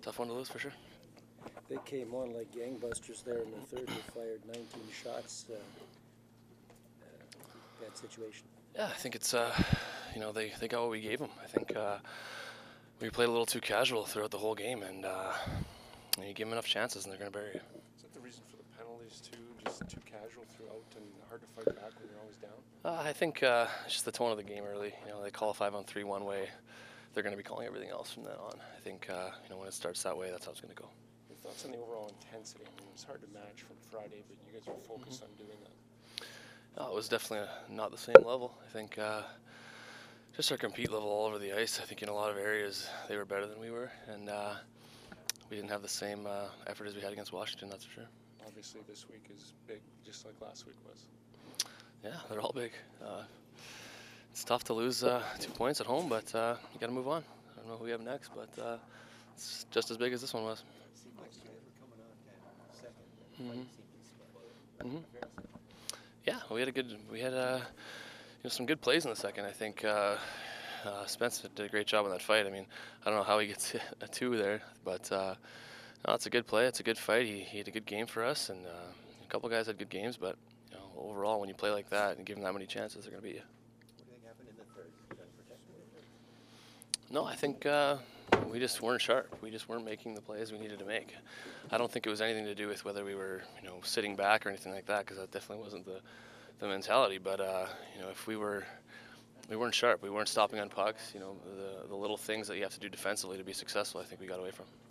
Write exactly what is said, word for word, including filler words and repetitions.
tough one to lose for sure. They came on like gangbusters there in the third. They fired nineteen shots. Uh, uh, bad situation. Yeah, I think it's, uh, you know, they, they got what we gave them. I think uh, we played a little too casual throughout the whole game, and uh, you give them enough chances and they're going to bury you. Is that the reason for the penalties too? Just too casual throughout and hard to fight back when you're always down? Uh, I think uh, just the tone of the game early. You know, they call a five on three one way. They're going to be calling everything else from then on. I think, uh, you know, when it starts that way, that's how it's going to go. Your thoughts on the overall intensity? I mean, it was hard to match from Friday, but you guys were focused mm-hmm. on doing that. Oh, it was definitely a, not the same level. I think uh, just our compete level all over the ice. I think in a lot of areas they were better than we were, and uh, we didn't have the same uh, effort as we had against Washington, that's for sure. Obviously this week is big, just like last week was. Yeah, they're all big. Uh, it's tough to lose uh, two points at home, but uh, you got to move on. I don't know who we have next, but uh, it's just as big as this one was. Mm-hmm. Mm-hmm. Yeah, we had a good, we had uh, you know, some good plays in the second. I think uh, uh, Spence did a great job on that fight. I mean, I don't know how he gets a two there, but uh, no, it's a good play. It's a good fight. He, he had a good game for us, and uh, a couple guys had good games. But you know, overall, when you play like that and give them that many chances, they're going to beat you. What do you think happened in the third? No, I think uh, we just weren't sharp. We just weren't making the plays we needed to make. I don't think it was anything to do with whether we were, you know, sitting back or anything like that, because that definitely wasn't the, the mentality. But uh, you know, if we were, we weren't sharp. We weren't stopping on pucks. You know, the the little things that you have to do defensively to be successful, I think we got away from.